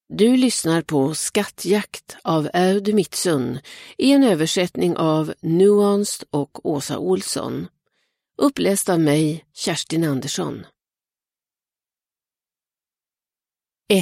Du lyssnar på Skattjakt av Aud Mitsun i en översättning av Nuanced och Åsa Olsson. Uppläst av mig, Kerstin Andersson. 1.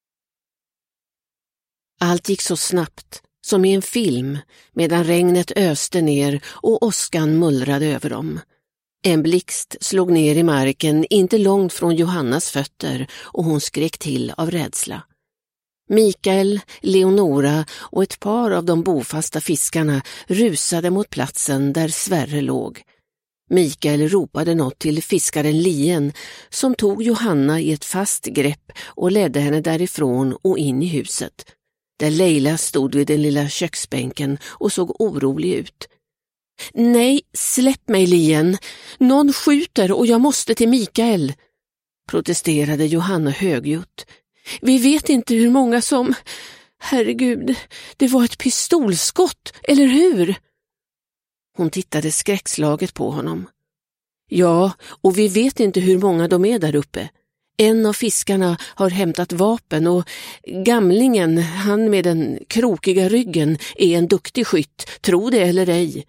Allt gick så snabbt, som i en film, medan regnet öste ner och åskan mullrade över dem. En blixt slog ner i marken inte långt från Johannas fötter och hon skrek till av rädsla. Mikael, Leonora och ett par av de bofasta fiskarna rusade mot platsen där Sverre låg. Mikael ropade något till fiskaren Lien som tog Johanna i ett fast grepp och ledde henne därifrån och in i huset, där Leila stod vid den lilla köksbänken och såg orolig ut. Nej, släpp mig Lien! Någon skjuter och jag måste till Mikael, protesterade Johanna högljutt. Vi vet inte hur många som... Herregud, det var ett pistolskott, eller hur? Hon tittade skräckslaget på honom. Ja, och vi vet inte hur många de är där uppe. En av fiskarna har hämtat vapen och gamlingen, han med den krokiga ryggen, är en duktig skytt, tro det eller ej.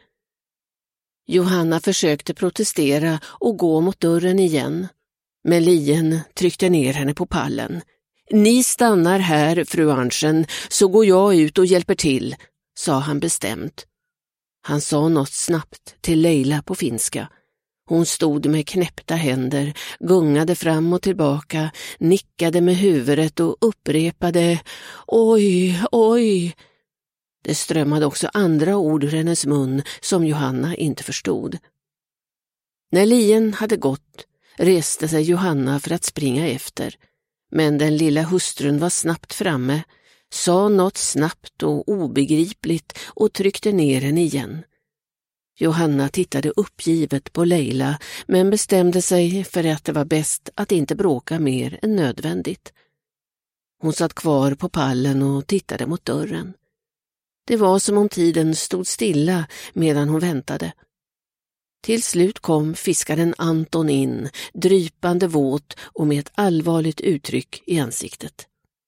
Johanna försökte protestera och gå mot dörren igen, men Lien tryckte ner henne på pallen. Ni stannar här, fru Arntzen, så går jag ut och hjälper till, sa han bestämt. Han sa något snabbt till Leila på finska. Hon stod med knäppta händer, gungade fram och tillbaka, nickade med huvudet och upprepade oj, oj. Det strömmade också andra ord ur hennes mun som Johanna inte förstod. När Lien hade gått reste sig Johanna för att springa efter. Men den lilla hustrun var snabbt framme, sa något snabbt och obegripligt och tryckte ner henne igen. Johanna tittade uppgivet på Leila men bestämde sig för att det var bäst att inte bråka mer än nödvändigt. Hon satt kvar på pallen och tittade mot dörren. Det var som om tiden stod stilla medan hon väntade. Till slut kom fiskaren Anton in, drypande våt och med ett allvarligt uttryck i ansiktet.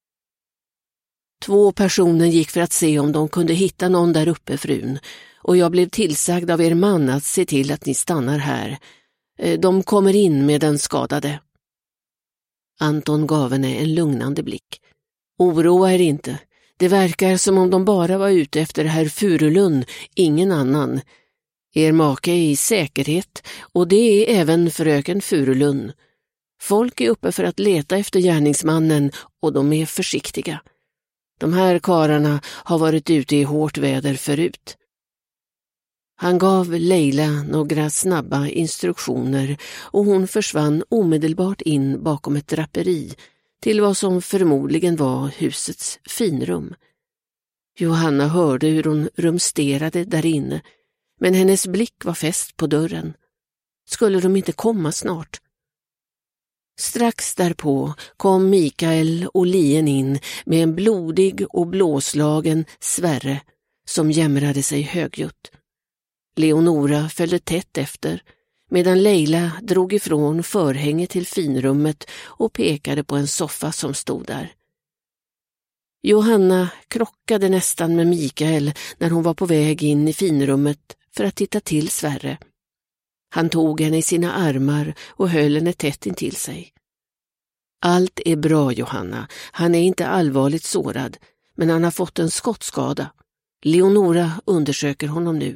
2 personer gick för att se om de kunde hitta någon där uppe, frun, och jag blev tillsagd av er man att se till att ni stannar här. De kommer in med den skadade. Anton gav henne en lugnande blick. Oroa er inte. Det verkar som om de bara var ute efter herr Furulund, ingen annan. Er make är i säkerhet och det är även fröken Furulund. Folk är uppe för att leta efter gärningsmannen och de är försiktiga. De här karlarna har varit ute i hårt väder förut. Han gav Leila några snabba instruktioner och hon försvann omedelbart in bakom ett draperi till vad som förmodligen var husets finrum. Johanna hörde hur hon rumsterade där inne, men hennes blick var fäst på dörren. Skulle de inte komma snart? Strax därpå kom Mikael och Lien in med en blodig och blåslagen Sverre som jämrade sig högljutt. Leonora följde tätt efter, medan Leila drog ifrån förhänget till finrummet och pekade på en soffa som stod där. Johanna krockade nästan med Mikael när hon var på väg in i finrummet för att titta till Sverre. Han tog henne i sina armar och höll henne tätt intill sig. Allt är bra, Johanna. Han är inte allvarligt sårad, men han har fått en skottskada. Leonora undersöker honom nu.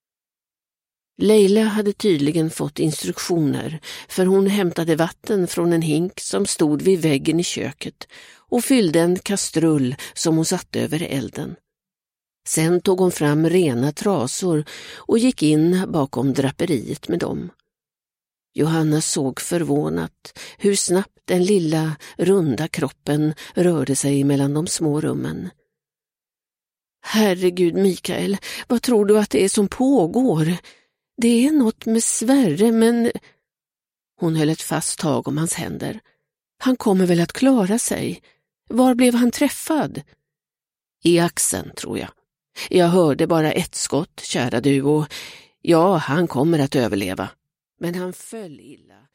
Leila hade tydligen fått instruktioner, för hon hämtade vatten från en hink som stod vid väggen i köket och fyllde en kastrull som hon satte över elden. Sen tog hon fram rena trasor och gick in bakom draperiet med dem. Johanna såg förvånat hur snabbt den lilla, runda kroppen rörde sig mellan de små rummen. Herregud, Mikael, vad tror du att det är som pågår? Det är något med Sverre, men... Hon höll ett fast tag om hans händer. Han kommer väl att klara sig. Var blev han träffad? I axeln, tror jag. Jag hörde bara ett skott, kära du, och ja, han kommer att överleva. Men han föll illa